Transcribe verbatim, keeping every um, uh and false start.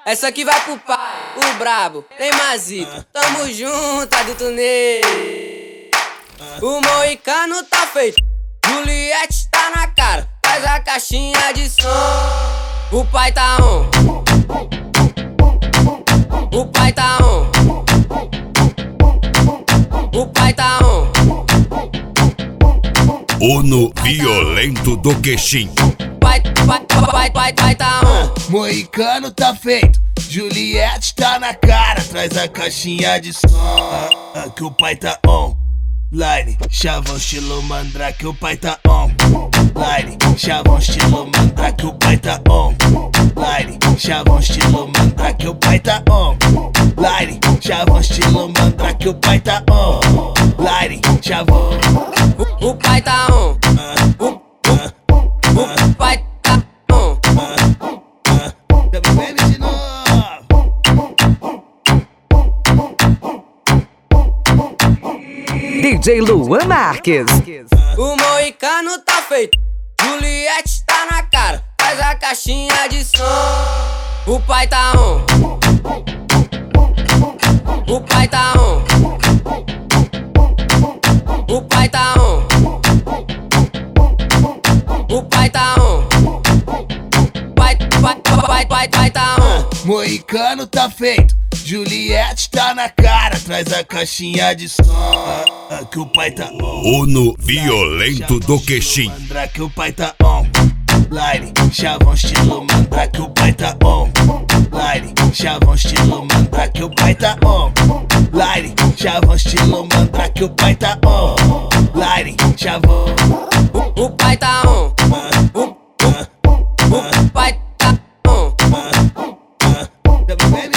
Essa aqui vai pro pai, o brabo, tem Mazito. Tamo junto, adulto nele. O moicano tá feito, Juliette tá na cara. Faz a caixinha de som. O pai tá on. O pai tá on. O pai tá on. Uno violento do Queixim. Pai, pai, pai, pai, pai tá on. Moicano tá feito, Juliette tá na cara. Traz a caixinha de som, ah, ah, que o pai tá on. Line, chavão estilo mandrake, o pai tá on. Line, chavão estilo mandrake, o pai tá on. Line, chavão estilo mandrake, o pai tá on. Line, chavão estilo mandrake, o pai tá on. Line, chavão. O, o pai tá on. O, o, o pai tá on. Bebe de novo. D J Luan Marques. O moicano tá feito, Juliette tá na cara. Faz a caixinha de som. O pai tá on. O pai tá on. O pai tá on. O pai tá on. Pai, pai, pai, pai, pai tá on. Moicano tá feito, Juliette tá na cara. Traz a caixinha de som, ah, ah, que o pai tá on. Uno violento do Queixim. Mandrake, o pai tá on. Line, chavão estilo mandrake, o pai tá on. Line, chavão estilo mandrake, o pai tá on. Line, chavão estilo mandrake, o pai tá on. Line, chavão. O, o pai tá on. O, o, o pai tá on. Bebe